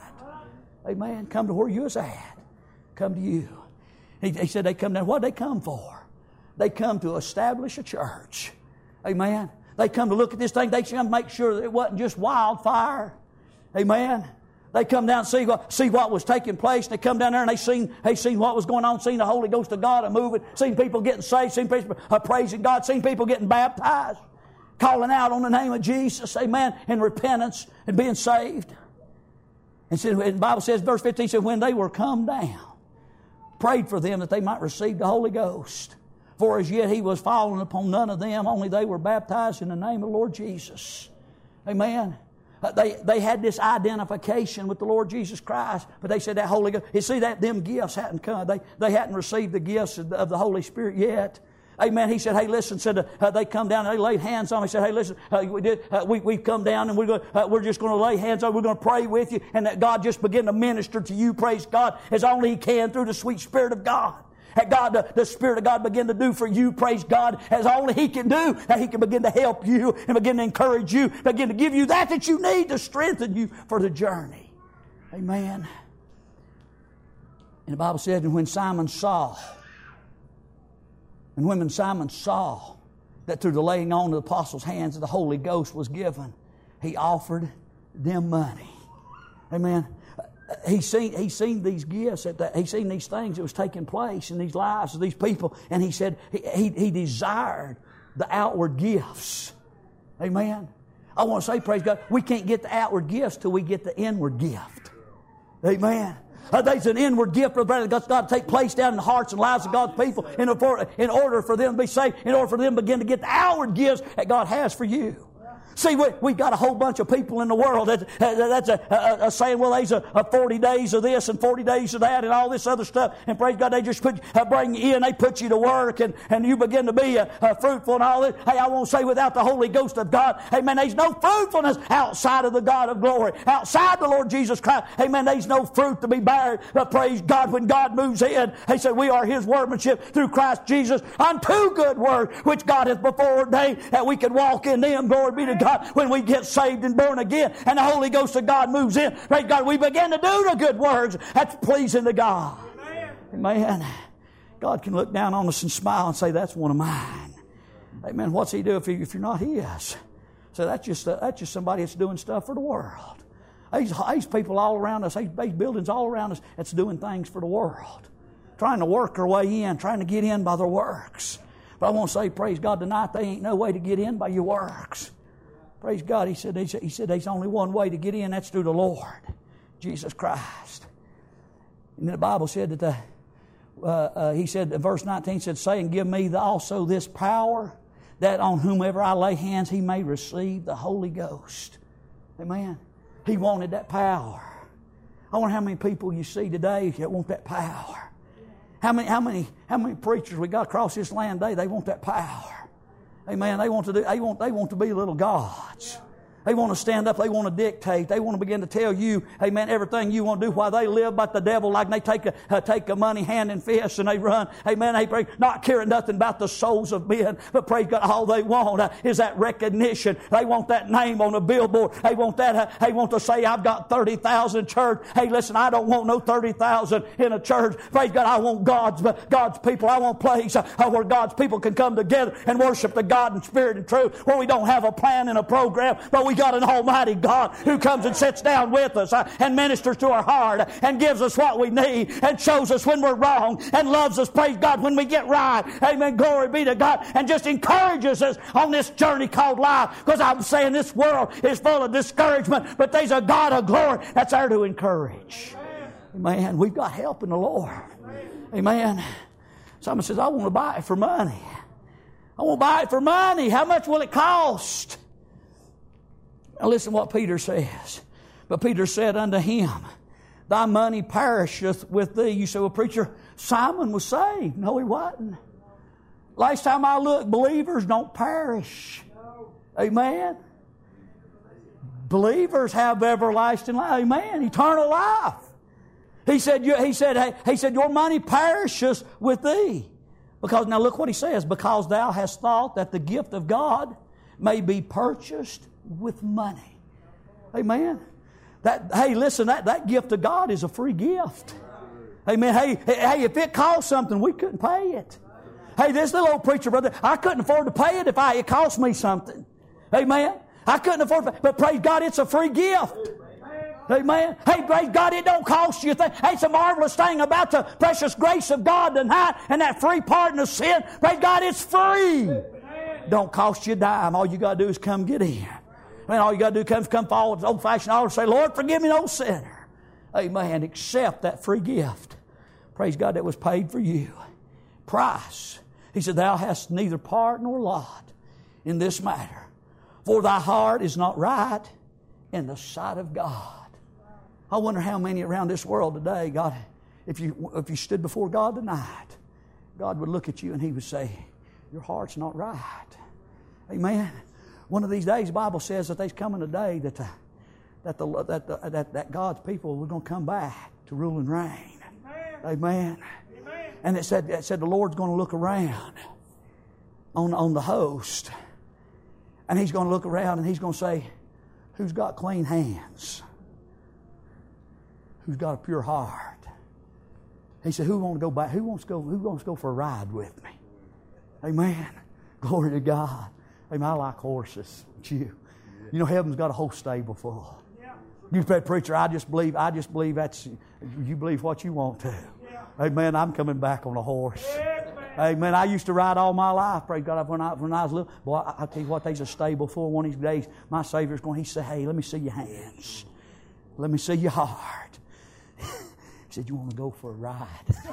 Amen. Come to where you was at. Come to you. He, he said they come down. What did they come for? They come to establish a church. Amen. They come to look at this thing. They come to make sure that it wasn't just wildfire. Amen. They come down and see what, see what was taking place. They come down there and they seen, they seen what was going on, seen the Holy Ghost of God a moving, seen people getting saved, seen people uh, praising God, seen people getting baptized, calling out on the name of Jesus, amen, in repentance and being saved. And so, the Bible says, verse fifteen said, when they were come down, prayed for them that they might receive the Holy Ghost. For as yet He was fallen upon none of them, only they were baptized in the name of the Lord Jesus. Amen. Uh, they, they had this identification with the Lord Jesus Christ, but they said that Holy Ghost, you see that them gifts hadn't come. They, they hadn't received the gifts of the, of the Holy Spirit yet. Amen. He said, hey, listen, said, uh, they come down and they laid hands on me. He said, hey, listen, uh, we did, uh, we, we've come down and we're, going, uh, we're just going to lay hands on you. We're going to pray with you. And that God just begin to minister to you, praise God, as only He can through the sweet Spirit of God. That God, the, the Spirit of God begin to do for you, praise God, as only He can do. That He can begin to help you and begin to encourage you, begin to give you that that you need to strengthen you for the journey. Amen. And the Bible says, and when Simon saw, and when Simon saw that through the laying on of the apostles' hands the Holy Ghost was given, he offered them money. Amen. He seen, he seen these gifts, at the, he seen these things that was taking place in these lives of these people, and he said he, he, he desired the outward gifts. Amen. I want to say, praise God, we can't get the outward gifts till we get the inward gift. Amen. Uh, there's an inward gift, brother, that's got to take place down in the hearts and lives of God's people in order, in order for them to be saved, in order for them to begin to get the outward gifts that God has for you. See, we, we got a whole bunch of people in the world that, that's a, a, a saying, well, there's a, a forty days of this and forty days of that and all this other stuff. And praise God, they just put, uh, bring you in, they put you to work, and, and you begin to be uh, uh, fruitful and all this. Hey, I won't say without the Holy Ghost of God, amen, there's no fruitfulness outside of the God of glory, outside the Lord Jesus Christ. Amen, there's no fruit to be bared. But praise God, when God moves in, He said, we are His workmanship through Christ Jesus unto good works, which God hath before ordained that we can walk in them. Glory be to God. When we get saved and born again and the Holy Ghost of God moves in, praise God, we begin to do the good works that's pleasing to God. Amen. Amen. God can look down on us and smile and say, that's one of mine. Amen. What's He do if, he, if you're not His? So that's just, uh, that's just somebody that's doing stuff for the world. These, these people all around us, these, these buildings all around us, that's doing things for the world. Trying to work their way in, trying to get in by their works. But I want to say, praise God, tonight, there ain't no way to get in by your works. Praise God, he said, he said there's only one way to get in, that's through the Lord, Jesus Christ. And then the Bible said that, the, uh, uh, he said, in verse nineteen, said, say and give me the, also this power, that on whomever I lay hands, he may receive the Holy Ghost. Amen. He wanted that power. I wonder how many people you see today that want that power. How many, how many, how many preachers we got across this land today, they want that power. Amen. They want to do, they want, they want to be little gods. They want to stand up. They want to dictate. They want to begin to tell you, amen, everything you want to do while they live but the devil, like they take a, uh, take a money hand and fist and they run. Amen. They pray, not caring nothing about the souls of men, but praise God, all they want uh, is that recognition. They want that name on a billboard. They want that. Uh, they want to say, I've got thirty thousand church. Hey, listen, I don't want no thirty thousand in a church. Praise God, I want God's, God's people. I want a place uh, where God's people can come together and worship the God in spirit and truth, where we don't have a plan and a program, but we We got an almighty God who comes and sits down with us uh, and ministers to our heart and gives us what we need and shows us when we're wrong and loves us, praise God, when we get right. Amen. Glory be to God. And just encourages us on this journey called life. Because I'm saying this world is full of discouragement, but there's a God of glory that's there to encourage. Amen. We've got help in the Lord. Amen. Someone says, I want to buy it for money. I want to buy it for money. How much will it cost? Now listen what Peter says. But Peter said unto him, thy money perisheth with thee. You say, well, preacher, Simon was saved. No, he wasn't. Last time I looked, believers don't perish. Amen. Believers have everlasting life. Amen. Eternal life. He said, he said, he said, your money perishes with thee. Because, now look what he says, because thou hast thought that the gift of God may be purchased with money. Amen. That, hey, listen, that, that gift of God is a free gift. Amen. Hey, hey, if it cost something, we couldn't pay it. Hey, this little old preacher, brother, I couldn't afford to pay it if I, it cost me something. Amen. I couldn't afford to pay, but praise God, it's a free gift. Amen. Hey, praise God, it don't cost you a thing. Hey, it's a marvelous thing about the precious grace of God tonight and that free pardon of sin. Praise God, it's free. Don't cost you a dime. All you got to do is come get in. I mean, all you got to do is come, come forward to the old-fashioned altar and say, Lord, forgive me, no sinner. Amen. Accept that free gift. Praise God, that was paid for you. Price. He said, thou hast neither part nor lot in this matter. For thy heart is not right in the sight of God. I wonder how many around this world today, God, if you, if you stood before God tonight, God would look at you and He would say, your heart's not right. Amen. One of these days, the Bible says that there's coming a day that the, that the, that, the, that that God's people were going to come back to rule and reign. Amen. Amen. And it said, it said the Lord's going to look around on, on the host, and He's going to look around and He's going to say, who's got clean hands? Who's got a pure heart? He said, who wants to go back? Who wants to go? Who wants to go for a ride with me? Amen. Glory to God. Amen. I like horses. You, you know, heaven's got a whole stable full. You say, preacher, I just believe. I just believe that's. You believe what you want to. Amen. I'm coming back on a horse. Amen. I used to ride all my life. Praise God. When I when I was little, boy, I, I tell you what, there's a stable full. One of these days, my Savior's going. He said, "Hey, let me see your hands. Let me see your heart." He said, you want to go for a ride?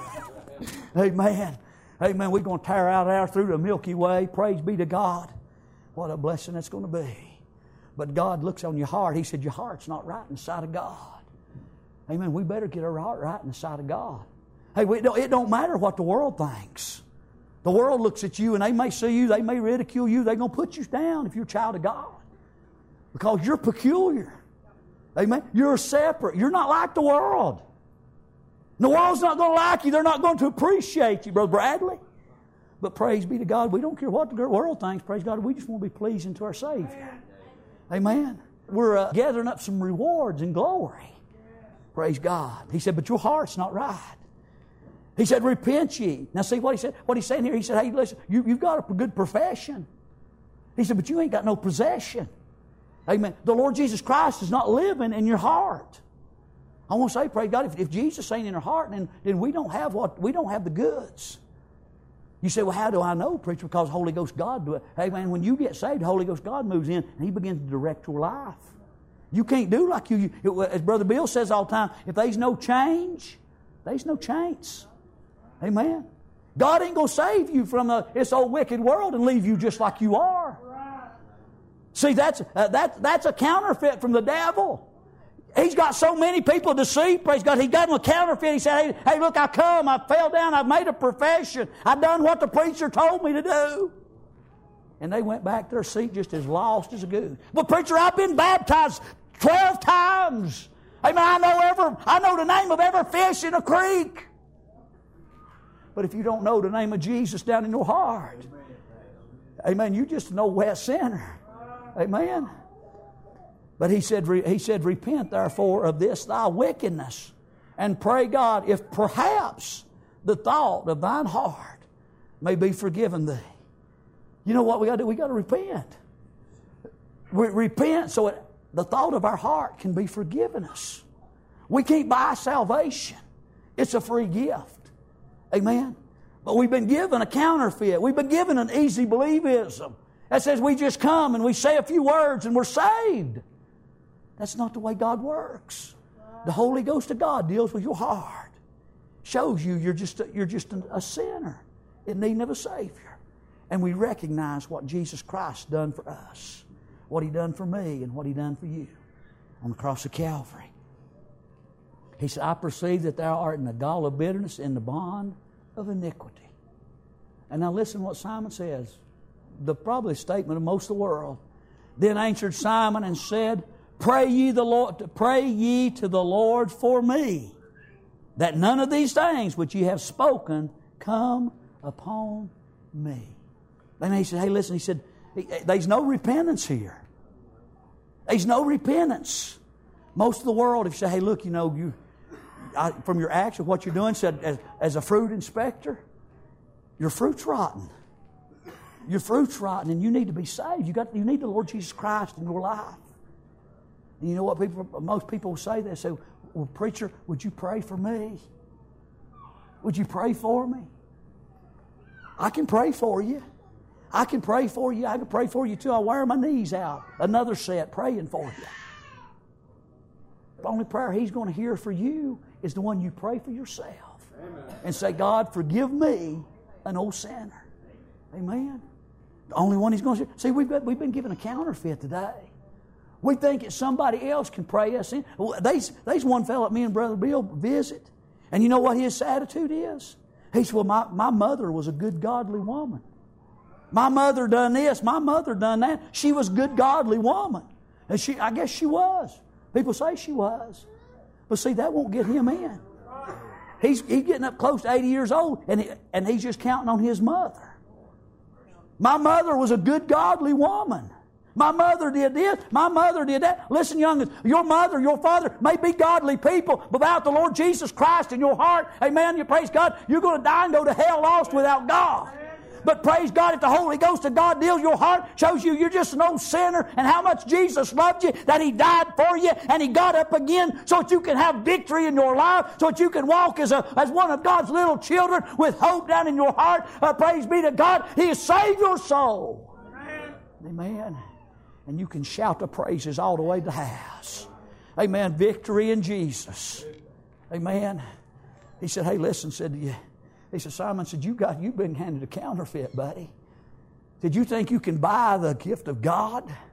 Amen. Amen. We're going to tear out there through the Milky Way. Praise be to God. What a blessing that's going to be. But God looks on your heart. He said, your heart's not right in the sight of God. Amen. We better get our heart right in the sight of God. Hey, we don't, it don't matter what the world thinks. The world looks at you and they may see you, they may ridicule you, they're going to put you down if you're a child of God. Because you're peculiar. Amen. You're separate. You're not like the world. The world's not going to like you. They're not going to appreciate you, Brother Bradley. But praise be to God, we don't care what the world thinks. Praise God, we just want to be pleasing to our Savior. Amen. We're uh, gathering up some rewards and glory. Praise God. He said, but your heart's not right. He said, repent ye. Now see what he said? What he's saying here, he said, hey, listen, you, you've got a good profession. He said, but you ain't got no possession. Amen. The Lord Jesus Christ is not living in your heart. I want to say, praise God, if, if Jesus ain't in our heart, then, then we don't have what we don't have the goods. You say, well, how do I know, preacher? Because Holy Ghost God do it. Hey, man, when you get saved, the Holy Ghost God moves in and He begins to direct your life. You can't do like you, you as Brother Bill says all the time, if there's no change, there's no chance. Amen. God ain't going to save you from uh, this old wicked world and leave you just like you are. See, that's, uh, that, that's a counterfeit from the devil. He's got so many people deceived, praise God. He got them a counterfeit. He said, hey, hey, look, I come, I fell down, I've made a profession. I've done what the preacher told me to do. And they went back to their seat just as lost as a goose. But preacher, I've been baptized twelve times. Amen. I know every, I know the name of every fish in a creek. But if you don't know the name of Jesus down in your heart, amen, you just an old wet sinner. Amen. But he said, he said, repent therefore of this thy wickedness, and pray God, if perhaps the thought of thine heart may be forgiven thee. You know what we got to do? We got to repent. We repent so it, the thought of our heart can be forgiven us. We can't buy salvation. It's a free gift. Amen. But we've been given a counterfeit. We've been given an easy believism that says we just come and we say a few words and we're saved. That's not the way God works. The Holy Ghost of God deals with your heart. Shows you you're just a, you're just a sinner in need of a Savior. And we recognize what Jesus Christ done for us. What He done for me and what He done for you on the cross of Calvary. He said, I perceive that thou art in the gall of bitterness, in the bond of iniquity. And now listen what Simon says. The probably statement of most of the world. Then answered Simon and said, Pray ye the Lord, pray ye to the Lord for me, that none of these things which ye have spoken come upon me. Then he said, hey, listen, he said, there's no repentance here. There's no repentance. Most of the world, if you say, hey, look, you know, you I, from your action, what you're doing, said as, as a fruit inspector, your fruit's rotten. Your fruit's rotten, and you need to be saved. You got, you need the Lord Jesus Christ in your life. And you know what people? Most people say? They say, well, preacher, would you pray for me? Would you pray for me? I can pray for you. I can pray for you. I can pray for you till I wear my knees out. Another set praying for you. The only prayer He's going to hear for you is the one you pray for yourself. Amen. And say, God, forgive me, an old sinner. Amen. The only one He's going to see. We've got, we've been given a counterfeit today. We think that somebody else can pray us in. There's, there's one fellow that me and Brother Bill visit. And you know what his attitude is? He said, well, my, my mother was a good, godly woman. My mother done this. My mother done that. She was a good, godly woman. And she, I guess she was. People say she was. But see, that won't get him in. He's, he's getting up close to eighty years old, and, he, and he's just counting on his mother. My mother was a good, godly woman. My mother did this. My mother did that. Listen, youngins, your mother, your father may be godly people, but without the Lord Jesus Christ in your heart, amen, you praise God, you're going to die and go to hell lost without God. But praise God, if the Holy Ghost of God deals your heart, shows you you're just an old sinner, and how much Jesus loved you, that He died for you, and He got up again so that you can have victory in your life, so that you can walk as, a, as one of God's little children with hope down in your heart. Uh, praise be to God. He has saved your soul. Amen. Amen. And you can shout the praises all the way to the house. Amen. Victory in Jesus. Amen. He said, hey, listen, said to you. He said, Simon said, you got, you've been handed a counterfeit, buddy. Did you think you can buy the gift of God?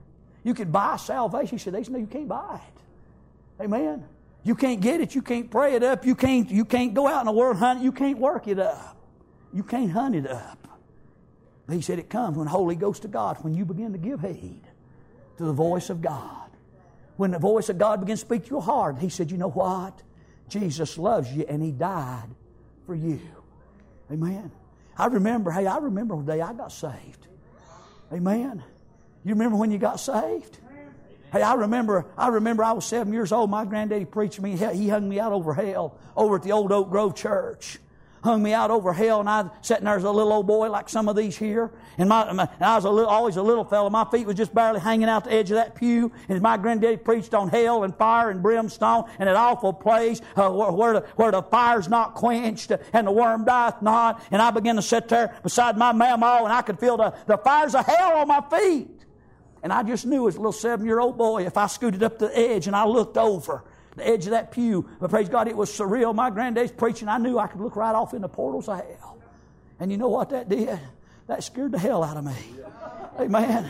You could buy salvation. He said, they said, no, you can't buy it. Amen. You can't get it. You can't pray it up. You can't, you can't go out in the world and hunt it. You can't work it up. You can't hunt it up. But he said it comes when the Holy Ghost of God, when you begin to give heed to the voice of God. When the voice of God begins to speak to your heart, he said, you know what? Jesus loves you and he died for you. Amen. I remember, hey, I remember the day I got saved. Amen. You remember when you got saved? Hey, I remember, I remember I was seven years old. My granddaddy preached me. He hung me out over hell over at the old Oak Grove Church. Hung me out over hell, and I was sitting there as a little old boy like some of these here. And, my, my, and I was a little, always a little fellow. My feet was just barely hanging out the edge of that pew. And my granddaddy preached on hell and fire and brimstone and an awful place uh, where, where, the, where the fire's not quenched and the worm dieth not. And I began to sit there beside my mama, and I could feel the, the fires of hell on my feet. And I just knew as a little seven-year-old boy, if I scooted up to the edge and I looked over the edge of that pew, but praise God, it was surreal. My granddad's preaching. I knew I could look right off in the portals of hell. And you know what that did? That scared the hell out of me. Amen.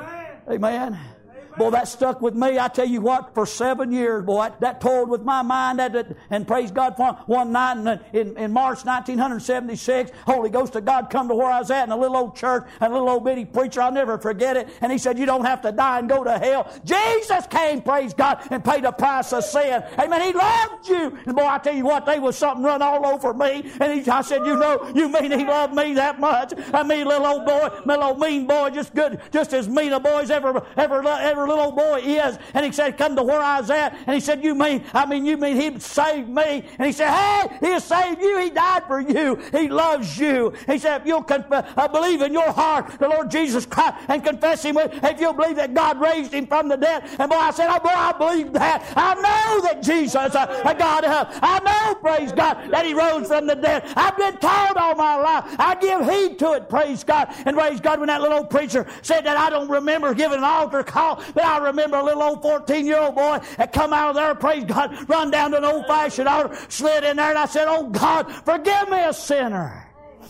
Amen. Boy, that stuck with me. I tell you what, for seven years, boy, that, that toiled with my mind. That, that, and praise God for one night in, in, in March nineteen seventy-six, Holy Ghost of God come to where I was at in a little old church, and a little old bitty preacher, I'll never forget it. And he said, you don't have to die and go to hell. Jesus came, praise God, and paid the price of sin. Amen. He loved you. And boy, I tell you what, there was something run all over me. And he, I said, you know, you mean he loved me that much? I mean, little old boy, little old mean boy, just good, just as mean a boy as ever, ever, ever little old boy is. And he said, come to where I was at. And he said, you mean, I mean, you mean he saved me? And he said, hey, he has saved you. He died for you. He loves you. He said, if you'll conf- uh, believe in your heart the Lord Jesus Christ and confess him with, if you'll believe that God raised him from the dead. And boy, I said, oh boy, I believe that. I know that Jesus, uh, God, uh, I know, praise God, that he rose from the dead. I've been taught all my life. I give heed to it, praise God. And praise God, when that little old preacher said that, I don't remember giving an altar call, but I remember a little old fourteen-year-old boy that come out of there, praise God, run down to an old-fashioned altar, slid in there, and I said, oh God, forgive me a sinner.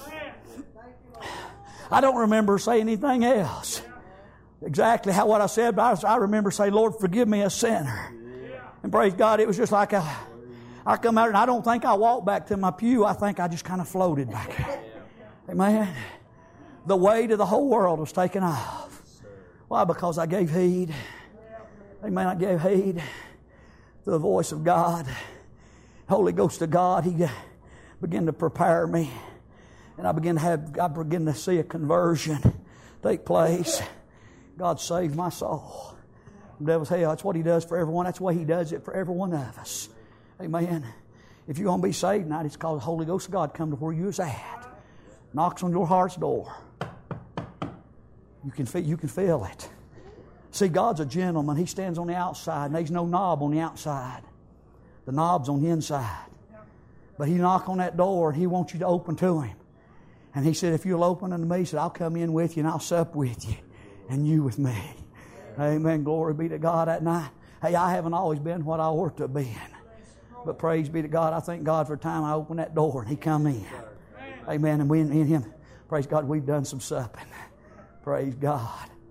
I don't remember saying anything else. Exactly how what I said, but I, I remember saying, Lord, forgive me a sinner. And praise God, it was just like a, I come out and I don't think I walked back to my pew. I think I just kind of floated back there. Amen. The weight of the whole world was taken off. Why? Because I gave heed. Amen. I gave heed to the voice of God. Holy Ghost of God, he began to prepare me. And I began to have, I began to see a conversion take place. God saved my soul from devil's hell. That's what he does for everyone. That's the way he does it for every one of us. Amen. If you're going to be saved tonight, it's called the Holy Ghost of God come to where you is at. Knocks on your heart's door. You can feel, you can feel it. See, God's a gentleman. He stands on the outside, and there's no knob on the outside. The knob's on the inside. But he knocked on that door, and he wants you to open to him. And he said, if you'll open unto me, he said, I'll come in with you, and I'll sup with you, and you with me. Amen. Glory be to God that night. Hey, I haven't always been what I ought to have been. But praise be to God, I thank God for the time I opened that door, and he come in. Amen. And we and him, praise God, we've done some supping. Praise God.